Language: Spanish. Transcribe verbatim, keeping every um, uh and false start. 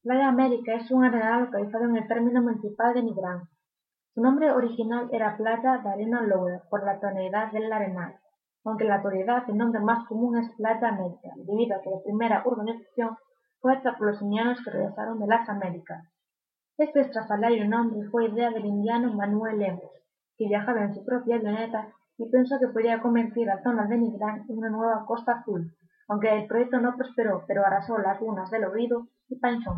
Playa América es un arenal localizado en el término municipal de Nigrán. Su nombre original era Playa de Arena Loura por la tonalidad del arenal, aunque en la actualidad el nombre más común es Playa América, debido a que la primera urbanización fue hecha por los indianos que regresaron de las Américas. Este estrafalario nombre fue idea del indiano Manuel Lemos, que viajaba en su propia avioneta y pensó que podía convertir la zona de Nigrán en una nueva Costa Azul, aunque el proyecto no prosperó, pero arrasó las dunas del Orido y Panchón.